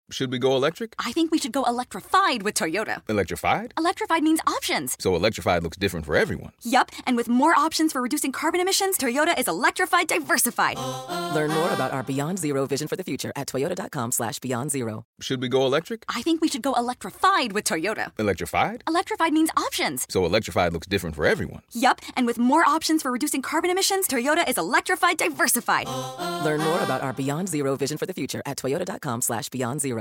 Should we go electric? I think we should go electrified with Toyota. Electrified? Electrified means options. So electrified looks different for everyone. Yup, and with more options for reducing carbon emissions, Toyota is electrified diversified. Learn more about our Beyond Zero vision for the future at toyota.com/Beyond Zero. Should we go electric? I think we should go electrified with Toyota. Electrified? Electrified means options. So electrified looks different for everyone. Yup, and with more options for reducing carbon emissions, Toyota is electrified diversified. Learn more about our Beyond Zero vision for the future at toyota.com/Beyond Zero.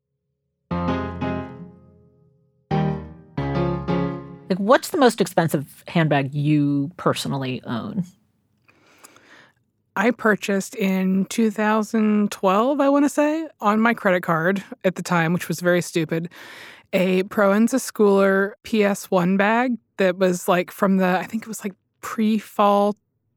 Like, what's the most expensive handbag you personally own? I purchased in 2012, I want to say, on my credit card at the time, which was very stupid, a Proenza Schouler PS1 bag that was like from I think it was like pre-fall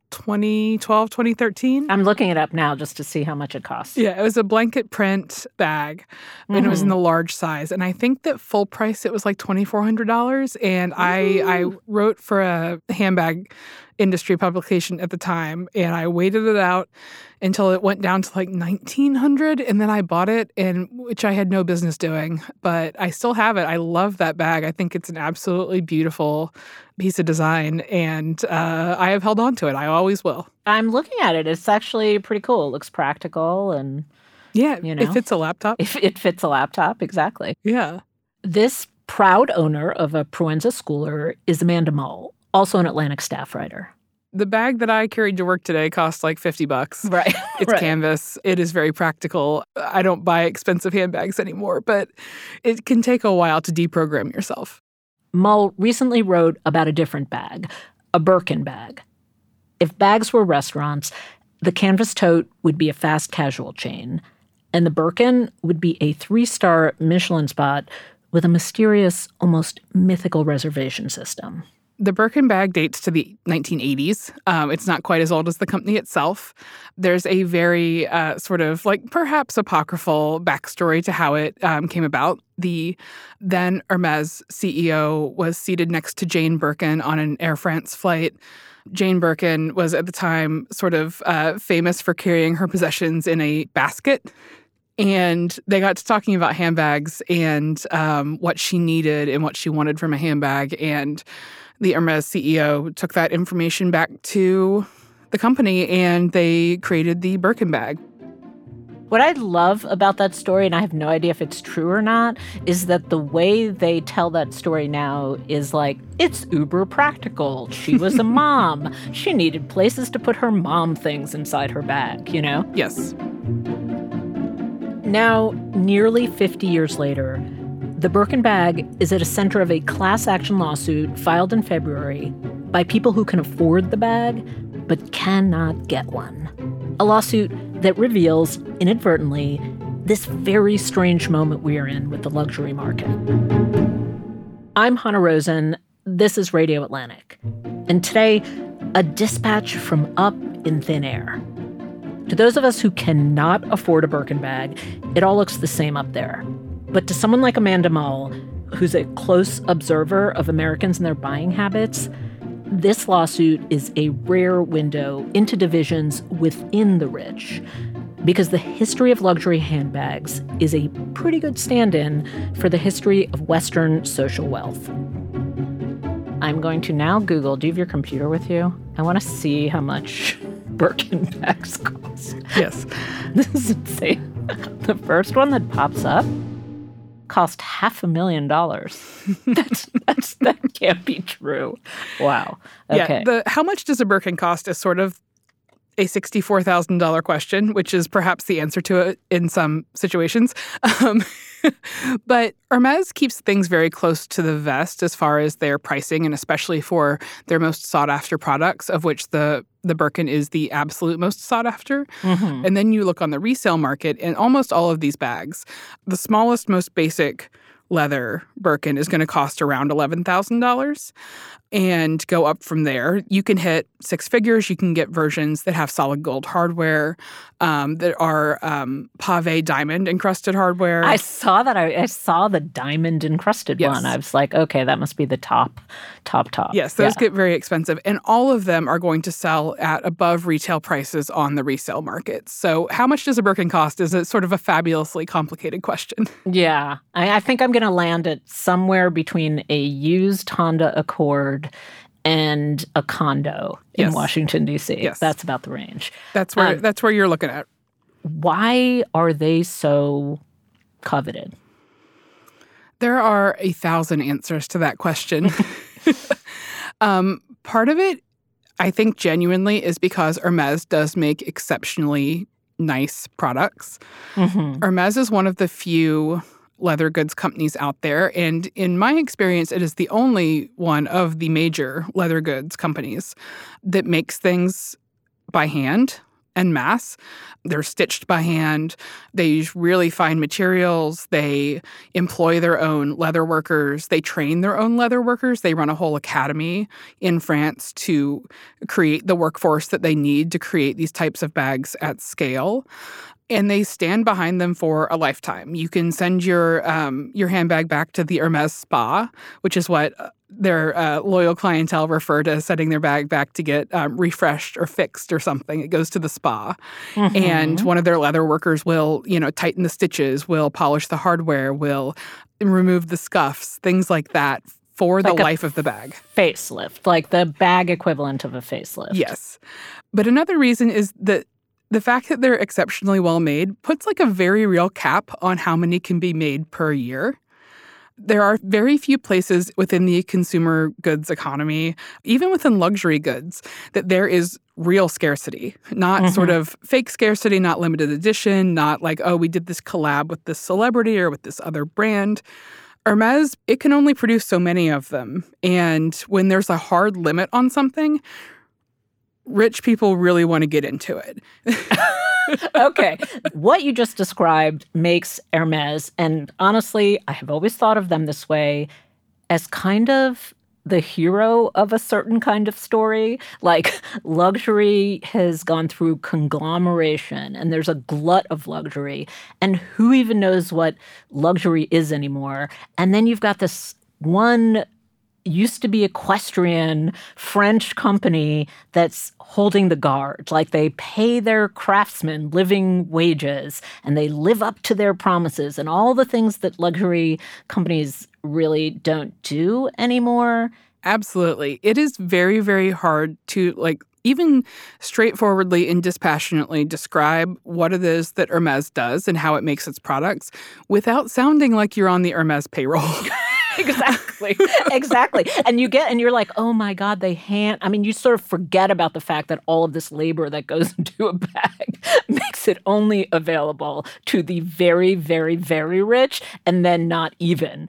2012, 2013. I'm looking it up now just to see how much it costs. Yeah, it was a blanket print bag, and it was in the large size. And I think that full price, it was like $2,400. And I wrote for a handbag industry publication at the time, and I waited it out until it went down to like $1,900, and then I bought it, which I had no business doing. But I still have it. I love that bag. I think it's an absolutely beautiful piece of design, and I have held on to it. I always will. I'm looking at it. It's actually pretty cool. It looks practical, and yeah, it fits a laptop. If it fits a laptop, exactly. Yeah. This proud owner of a Proenza Schouler is Amanda Mull, also an Atlantic staff writer. The bag that I carried to work today cost like $50. Right. It's right. canvas. It is very practical. I don't buy expensive handbags anymore, but it can take a while to deprogram yourself. Mull recently wrote about a different bag, a Birkin bag. If bags were restaurants, the canvas tote would be a fast casual chain, and the Birkin would be a 3-star Michelin spot with a mysterious, almost mythical reservation system. The Birkin bag dates to the 1980s. It's not quite as old as the company itself. There's a very sort of like perhaps apocryphal backstory to how it came about. The then Hermès CEO was seated next to Jane Birkin on an Air France flight. Jane Birkin was at the time sort of famous for carrying her possessions in a basket. And they got to talking about handbags and what she needed and what she wanted from a handbag. And the Hermès CEO took that information back to the company, and they created the Birkin bag. What I love about that story, and I have no idea if it's true or not, is that the way they tell that story now is like, it's uber practical. She was a mom. She needed places to put her mom things inside her bag, you know? Yes. Now, nearly 50 years later, the Birkin bag is at a center of a class action lawsuit filed in February by people who can afford the bag but cannot get one. A lawsuit that reveals, inadvertently, this very strange moment we're in with the luxury market. I'm Hanna Rosin. This is Radio Atlantic. And today, a dispatch from up in thin air. To those of us who cannot afford a Birkin bag, it all looks the same up there. But to someone like Amanda Mull, who's a close observer of Americans and their buying habits, this lawsuit is a rare window into divisions within the rich, because the history of luxury handbags is a pretty good stand-in for the history of Western social wealth. I'm going to now Google. Do you have your computer with you? I want to see how much Birkin bags cost. Yes. This is insane. The first one that pops up cost $500,000. That can't be true. Wow. Okay. Yeah, how much does a Birkin cost is sort of a $64,000 question, which is perhaps the answer to it in some situations. But Hermès keeps things very close to the vest as far as their pricing, and especially for their most sought-after products, of which the Birkin is the absolute most sought-after. Mm-hmm. And then you look on the resale market, and almost all of these bags, the smallest, most basic leather Birkin is going to cost around $11,000. and go up from there. You can hit six figures. You can get versions that have solid gold hardware, that are pave diamond encrusted hardware. I saw that. I saw the diamond encrusted one. I was like, okay, that must be the top. Yes, those get very expensive. And all of them are going to sell at above retail prices on the resale market. So how much does a Birkin cost is a sort of a fabulously complicated question. Yeah. I think I'm going to land it somewhere between a used Honda Accord and a condo in Washington, D.C. Yes. That's about the range. That's where you're looking at. Why are they so coveted? There are 1,000 answers to that question. Part of it, I think genuinely, is because Hermès does make exceptionally nice products. Mm-hmm. Hermès is one of the few leather goods companies out there. And in my experience, it is the only one of the major leather goods companies that makes things by hand and mass. They're stitched by hand. They use really fine materials. They employ their own leather workers. They train their own leather workers. They run a whole academy in France to create the workforce that they need to create these types of bags at scale. And they stand behind them for a lifetime. You can send your handbag back to the Hermès spa, which is what their loyal clientele refer to sending their bag back to get refreshed or fixed or something. It goes to the spa. Mm-hmm. And one of their leather workers will, tighten the stitches, will polish the hardware, will remove the scuffs, things like that for the life of the bag. Facelift, like the bag equivalent of a facelift. Yes. But another reason is that the fact that they're exceptionally well made puts like a very real cap on how many can be made per year. There are very few places within the consumer goods economy, even within luxury goods, that there is real scarcity, not sort of fake scarcity, not limited edition, not like, oh, we did this collab with this celebrity or with this other brand. Hermès, it can only produce so many of them. And when there's a hard limit on something, rich people really want to get into it. Okay. What you just described makes Hermès, and honestly, I have always thought of them this way, as kind of the hero of a certain kind of story. Like, luxury has gone through conglomeration, and there's a glut of luxury. And who even knows what luxury is anymore? And then you've got this one used to be equestrian French company that's holding the guard. Like, they pay their craftsmen living wages and they live up to their promises and all the things that luxury companies really don't do anymore. Absolutely. It is very, very hard to even straightforwardly and dispassionately describe what it is that Hermès does and how it makes its products without sounding like you're on the Hermès payroll. Exactly. And you're like, oh my God, you sort of forget about the fact that all of this labor that goes into a bag makes it only available to the very, very, very rich and then not even,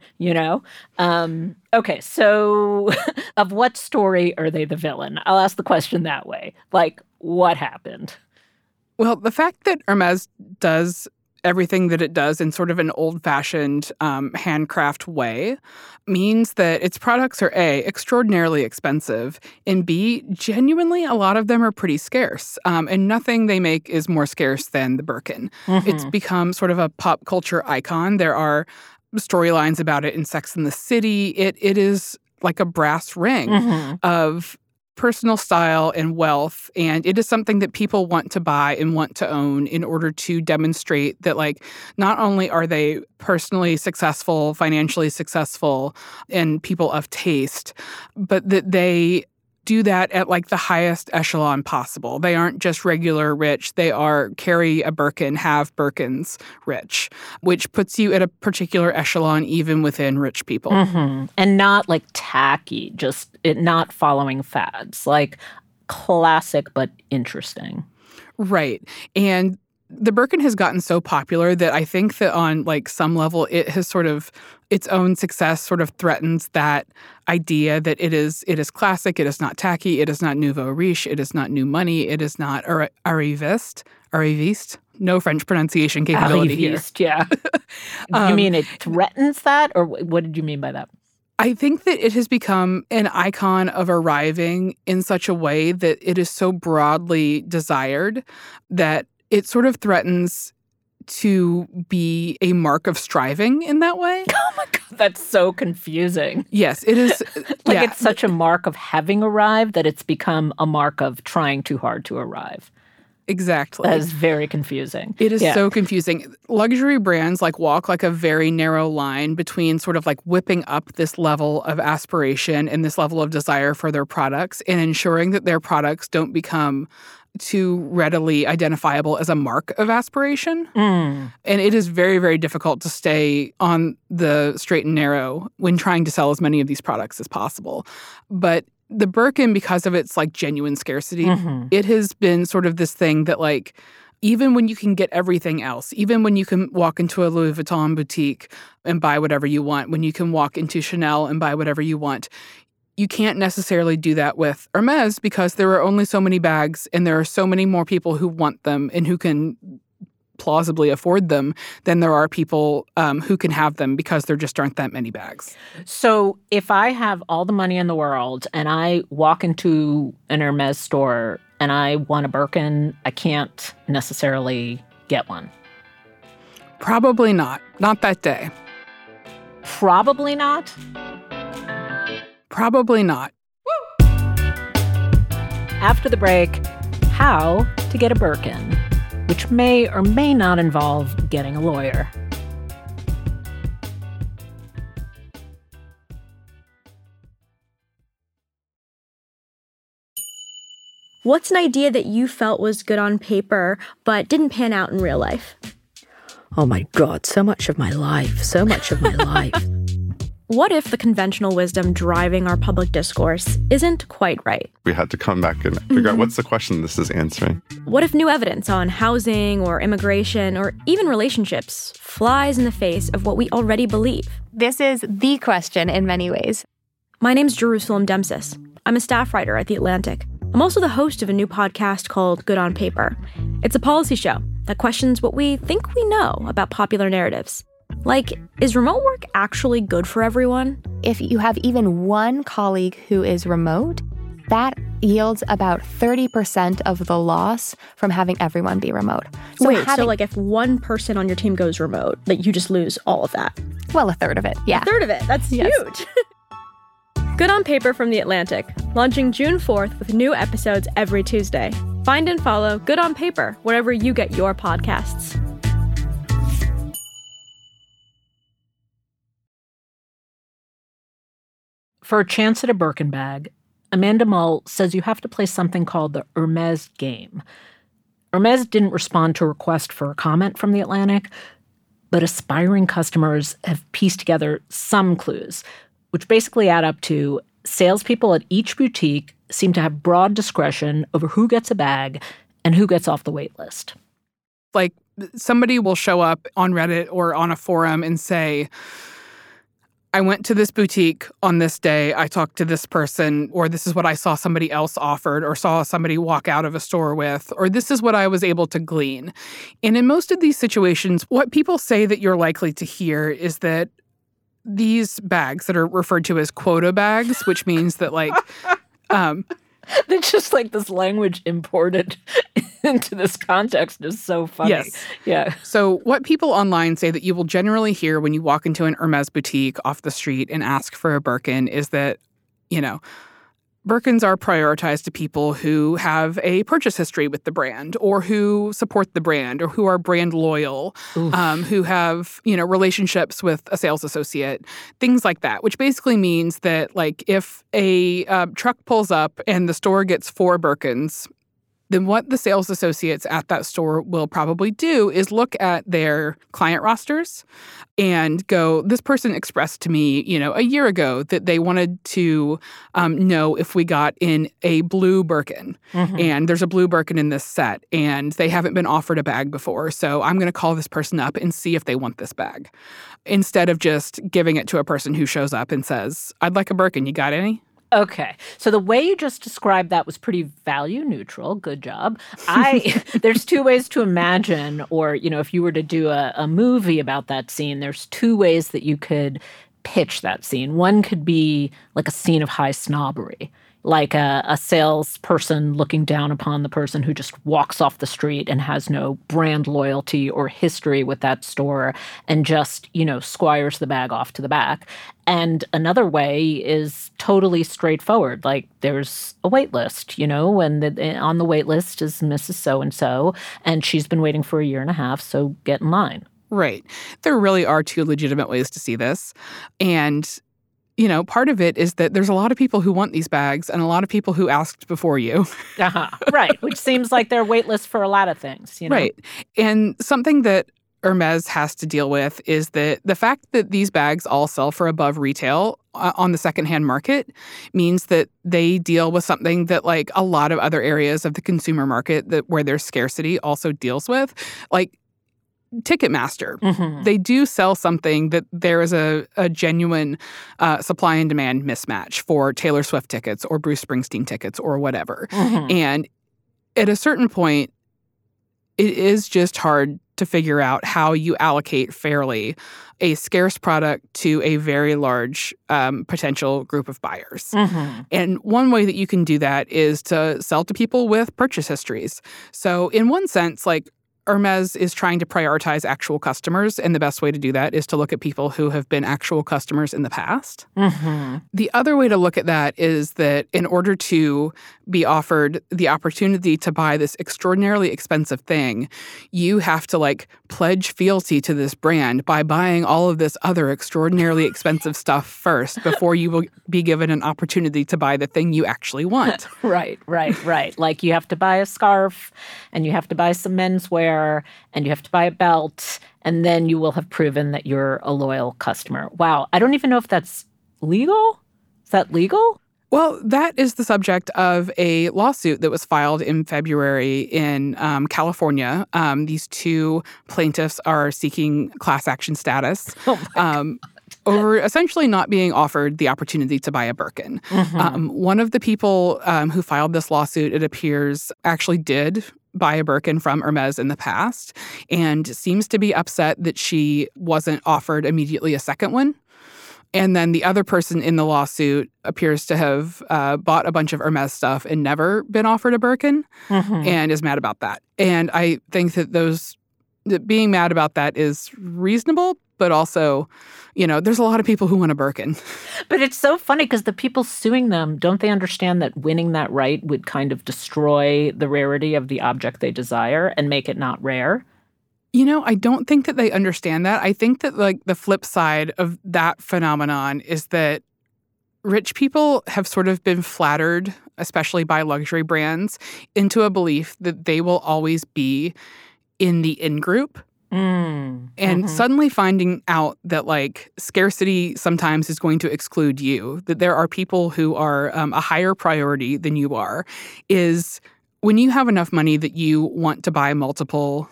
Okay, so of what story are they the villain? I'll ask the question that way. Like, what happened? Well, the fact that Hermès does everything that it does in sort of an old-fashioned handcraft way means that its products are A, extraordinarily expensive, and B, genuinely a lot of them are pretty scarce. And nothing they make is more scarce than the Birkin. Mm-hmm. It's become sort of a pop culture icon. There are storylines about it in Sex and the City. It is like a brass ring of personal style and wealth, and it is something that people want to buy and want to own in order to demonstrate that, not only are they personally successful, financially successful, and people of taste, but that they do that at the highest echelon possible. They aren't just regular rich. They are carry a Birkin, have Birkins rich, which puts you at a particular echelon even within rich people. Mm-hmm. And not tacky, just not following fads. Classic but interesting. Right. And the Birkin has gotten so popular that I think that on some level it has sort of its own success sort of threatens that idea that it is classic, it is not tacky, it is not nouveau riche, it is not new money, it is not arriviste. No French pronunciation capability arriviste, here. Yeah. You mean it threatens that, or what did you mean by that? I think that it has become an icon of arriving in such a way that it is so broadly desired that it sort of threatens to be a mark of striving in that way. Oh my God, that's so confusing. Yes, it is. It's such a mark of having arrived that it's become a mark of trying too hard to arrive. Exactly. That is very confusing. It is so confusing. Luxury brands walk a very narrow line between sort of whipping up this level of aspiration and this level of desire for their products and ensuring that their products don't become too readily identifiable as a mark of aspiration. And it is very, very difficult to stay on the straight and narrow when trying to sell as many of these products as possible. But the Birkin, because of its genuine scarcity, it has been sort of this thing that even when you can get everything else, even when you can walk into a Louis Vuitton boutique and buy whatever you want, when you can walk into Chanel and buy whatever you want, you can't necessarily do that with Hermès because there are only so many bags and there are so many more people who want them and who can plausibly afford them than there are people who can have them because there just aren't that many bags. So if I have all the money in the world and I walk into an Hermès store and I want a Birkin, I can't necessarily get one. Probably not. Not that day. Probably not? Probably not. After the break, how to get a Birkin, which may or may not involve getting a lawyer. What's an idea that you felt was good on paper but didn't pan out in real life? Oh my God, so much of my life. What if the conventional wisdom driving our public discourse isn't quite right? We had to come back and figure out what's the question this is answering. What if new evidence on housing or immigration or even relationships flies in the face of what we already believe? This is the question in many ways. My name's Jerusalem Demsis. I'm a staff writer at The Atlantic. I'm also the host of a new podcast called Good on Paper. It's a policy show that questions what we think we know about popular narratives. Is remote work actually good for everyone? If you have even one colleague who is remote, that yields about 30% of the loss from having everyone be remote. So if one person on your team goes remote, you just lose all of that? Well, a third of it, yeah. A third of it, that's huge. Good on Paper from The Atlantic, launching June 4th with new episodes every Tuesday. Find and follow Good on Paper wherever you get your podcasts. For a chance at a Birkin bag, Amanda Mull says you have to play something called the Hermès game. Hermès didn't respond to a request for a comment from The Atlantic, but aspiring customers have pieced together some clues, which basically add up to salespeople at each boutique seem to have broad discretion over who gets a bag and who gets off the wait list. Somebody will show up on Reddit or on a forum and say, I went to this boutique on this day, I talked to this person, or this is what I saw somebody else offered, or saw somebody walk out of a store with, or this is what I was able to glean. And in most of these situations, what people say that you're likely to hear is that these bags that are referred to as quota bags, which means that It's just this language imported into this context is so funny. Yes. Yeah. So what people online say that you will generally hear when you walk into an Hermès boutique off the street and ask for a Birkin is that, Birkins are prioritized to people who have a purchase history with the brand or who support the brand or who are brand loyal, who have, relationships with a sales associate, things like that, which basically means that if a truck pulls up and the store gets 4 Birkins, then what the sales associates at that store will probably do is look at their client rosters and go, this person expressed to me, a year ago that they wanted to know if we got in a blue Birkin. And there's a blue Birkin in this set, and they haven't been offered a bag before. So I'm going to call this person up and see if they want this bag, instead of just giving it to a person who shows up and says, I'd like a Birkin. You got any? Okay. So the way you just described that was pretty value neutral. Good job. There's 2 ways to imagine, or, if you were to do a movie about that scene, there's 2 ways that you could pitch that scene. One could be like a scene of high snobbery, like a salesperson looking down upon the person who just walks off the street and has no brand loyalty or history with that store and just, squires the bag off to the back. And another way is totally straightforward. Like there's a wait list, and on the wait list is Mrs. So-and-so, and she's been waiting for a year and a half, so get in line. Right. There really are two legitimate ways to see this. And part of it is that there's a lot of people who want these bags and a lot of people who asked before you. Right. Which seems like their wait list for a lot of things, Right. And something that Hermès has to deal with is that the fact that these bags all sell for above retail on the secondhand market means that they deal with something that like a lot of other areas of the consumer market where there's scarcity also deals with. Like Ticketmaster, they do sell something that there is a genuine supply and demand mismatch for Taylor Swift tickets or Bruce Springsteen tickets or whatever. And at a certain point, it is just hard to figure out how you allocate fairly a scarce product to a very large potential group of buyers. And one way that you can do that is to sell to people with purchase histories. So in one sense, like Hermès is trying to prioritize actual customers, and the best way to do that is to look at people who have been actual customers in the past. The other way to look at that is that in order to be offered the opportunity to buy this extraordinarily expensive thing, you have to like pledge fealty to this brand by buying all of this other extraordinarily expensive stuff first before you will be given an opportunity to buy the thing you actually want. Right. Like you have to buy a scarf and you have to buy some menswear and you have to buy a belt, and then you will have proven that you're a loyal customer. Wow. I don't even know if that's legal. Is that legal? Well, that is the subject of a lawsuit that was filed in February in California. These two plaintiffs are seeking class action status. Over essentially not being offered the opportunity to buy a Birkin. One of the people who filed this lawsuit, it appears, actually did buy a Birkin from Hermès in the past and seems to be upset that she wasn't offered immediately a second one. And then the other person in the lawsuit appears to have bought a bunch of Hermès stuff and never been offered a Birkin and is mad about that. And I think that being mad about that is reasonable, but also, there's a lot of people who want a Birkin. But it's so funny because the people suing them, don't they understand that winning that right would kind of destroy the rarity of the object they desire and make it not rare? I don't think that they understand that. I think that like the flip side of that phenomenon is that rich people have sort of been flattered, especially by luxury brands, into a belief that they will always be in the in-group. And suddenly finding out that like scarcity sometimes is going to exclude you, that there are people who are a higher priority than you are, is when you have enough money that you want to buy multiple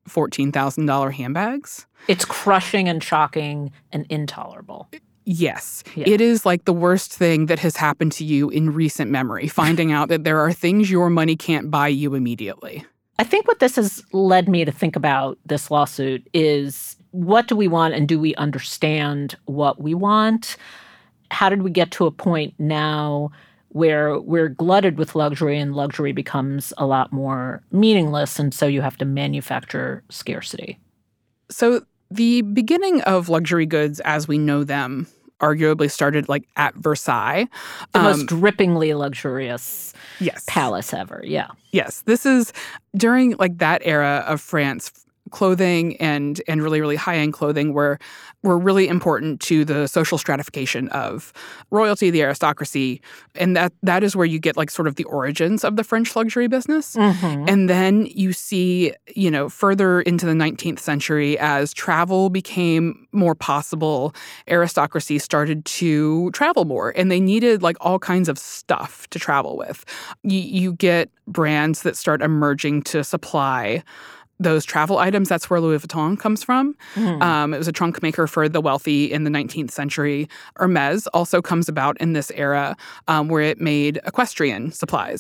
$14,000 handbags. It's crushing and shocking and intolerable. Yes. Yeah. It is like the worst thing that has happened to you in recent memory, finding out that there are things your money can't buy you immediately. I think what this has led me to think about this lawsuit is what do we want and do we understand what we want? How did we get to a point now where we're glutted with luxury and luxury becomes a lot more meaningless and so you have to manufacture scarcity? So the beginning of luxury goods as we know them arguably started like at Versailles. The most drippingly luxurious palace ever, yeah. Yes, this is during like that era of France. Clothing and really, really high-end clothing were really important to the social stratification of royalty, the aristocracy, and that is where you get like sort of the origins of the French luxury business. And then you see, further into the 19th century as travel became more possible, aristocracy started to travel more, and they needed like all kinds of stuff to travel with. You get brands that start emerging to supply those travel items, that's where Louis Vuitton comes from. It was a trunk maker for the wealthy in the 19th century. Hermes also comes about in this era where it made equestrian supplies.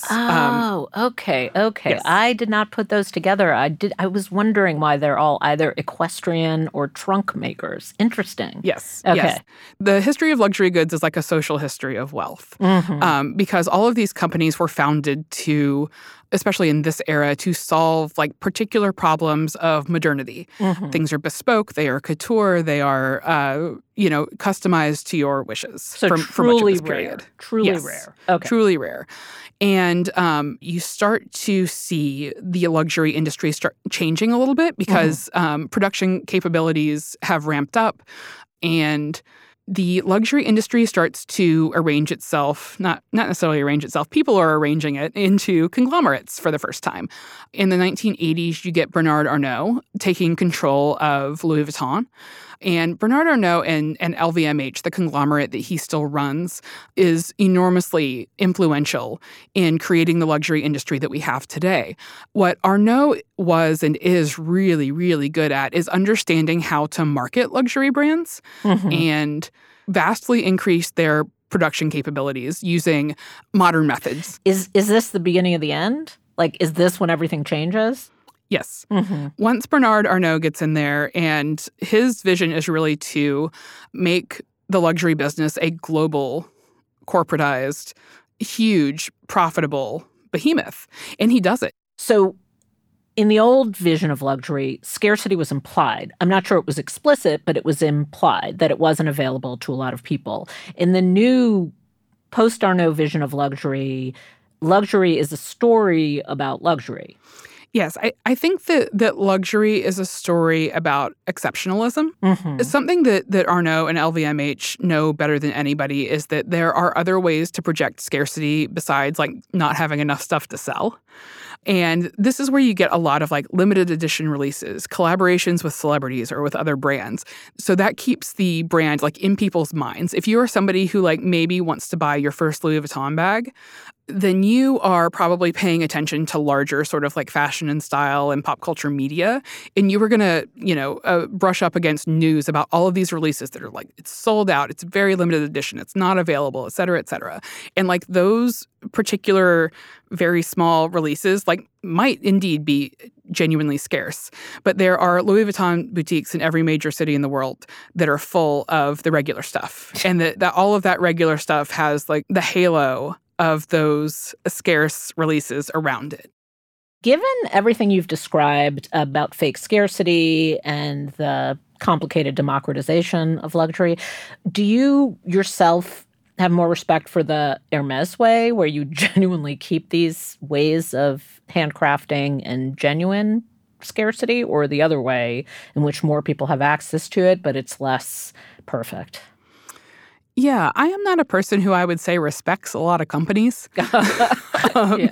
Okay. Yes. I did not put those together. I was wondering why they're all either equestrian or trunk makers. Interesting. Yes. Okay. Yes. The history of luxury goods is like a social history of wealth because all of these companies were founded to, especially in this era, to solve like particular problems of modernity. Things are bespoke, they are couture, they are, customized to your wishes So for much of this rare. period. Truly Yes, rare. Okay. truly rare. And you start to see the luxury industry start changing a little bit because production capabilities have ramped up and the luxury industry starts to arrange itself, not necessarily arrange itself, people are arranging it into conglomerates for the first time. In the 1980s, you get Bernard Arnault taking control of Louis Vuitton. And Bernard Arnault and LVMH, the conglomerate that he still runs, is enormously influential in creating the luxury industry that we have today. What Arnault was and is really, really good at is understanding how to market luxury brands and vastly increase their production capabilities using modern methods. Is this the beginning of the end? Like, is this when everything changes? Yes. Once Bernard Arnault gets in there, and his vision is really to make the luxury business a global, corporatized, huge, profitable behemoth. And he does it. So in the old vision of luxury, scarcity was implied. I'm not sure it was explicit, but it was implied that it wasn't available to a lot of people. In the new post-Arnault vision of luxury, luxury is a story about luxury. Yes, I think that luxury is a story about exceptionalism. It's something that Arnault and LVMH know better than anybody is that there are other ways to project scarcity besides like not having enough stuff to sell. And this is where you get a lot of like limited edition releases, collaborations with celebrities or with other brands. So that keeps the brand like in people's minds. If you are somebody who like maybe wants to buy your first Louis Vuitton bag, then you are probably paying attention to larger sort of like fashion and style and pop culture media. And you were going to, brush up against news about all of these releases that are like, it's sold out, it's very limited edition, it's not available, et cetera, et cetera. And like those particular very small releases like might indeed be genuinely scarce. But there are Louis Vuitton boutiques in every major city in the world that are full of the regular stuff. And that all of that regular stuff has like the halo of those scarce releases around it. Given everything you've described about fake scarcity and the complicated democratization of luxury, do you yourself have more respect for the Hermes way, where you genuinely keep these ways of handcrafting and genuine scarcity, or the other way in which more people have access to it, but it's less perfect? Yeah, I am not a person who I would say respects a lot of companies. But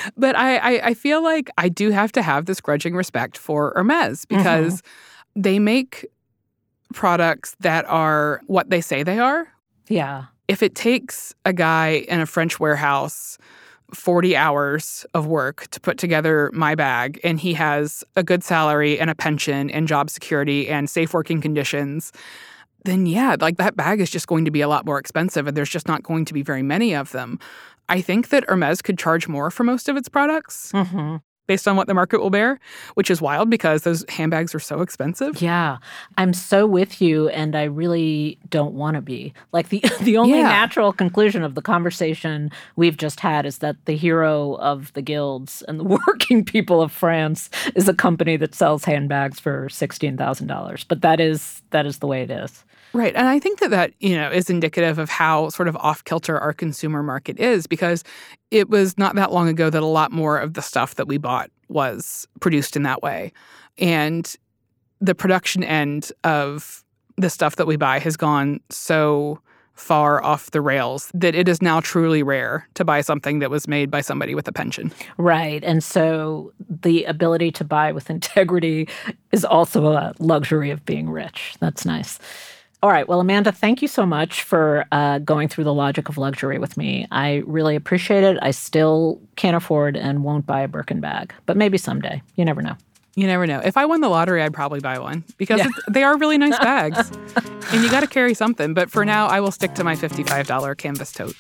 I feel like I do have to have this grudging respect for Hermes because they make products that are what they say they are. Yeah. If it takes a guy in a French warehouse 40 hours of work to put together my bag, and he has a good salary and a pension and job security and safe working conditions, then yeah, like that bag is just going to be a lot more expensive and there's just not going to be very many of them. I think that Hermes could charge more for most of its products based on what the market will bear, which is wild because those handbags are so expensive. Yeah, I'm so with you, and I really don't want to be. Like the only natural conclusion of the conversation we've just had is that the hero of the guilds and the working people of France is a company that sells handbags for $16,000. But that is the way it is. Right. And I think that is indicative of how sort of off-kilter our consumer market is, because it was not that long ago that a lot more of the stuff that we bought was produced in that way. And the production end of the stuff that we buy has gone so far off the rails that it is now truly rare to buy something that was made by somebody with a pension. Right. And so the ability to buy with integrity is also a luxury of being rich. That's nice. All right. Well, Amanda, thank you so much for going through the logic of luxury with me. I really appreciate it. I still can't afford and won't buy a Birkin bag, but maybe someday. You never know. You never know. If I won the lottery, I'd probably buy one because they are really nice bags. And you got to carry something. But for now, I will stick to my $55 canvas tote.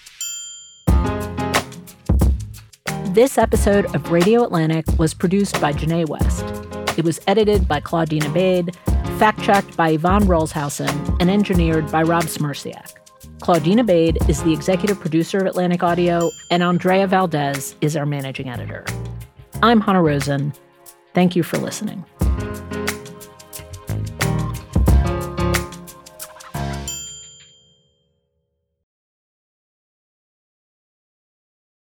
This episode of Radio Atlantic was produced by Janae West. It was edited by Claudine Abade, fact-checked by Yvonne Rolshausen, and engineered by Rob Smirsiak. Claudine Abade is the executive producer of Atlantic Audio, and Andrea Valdez is our managing editor. I'm Hannah Rosen. Thank you for listening.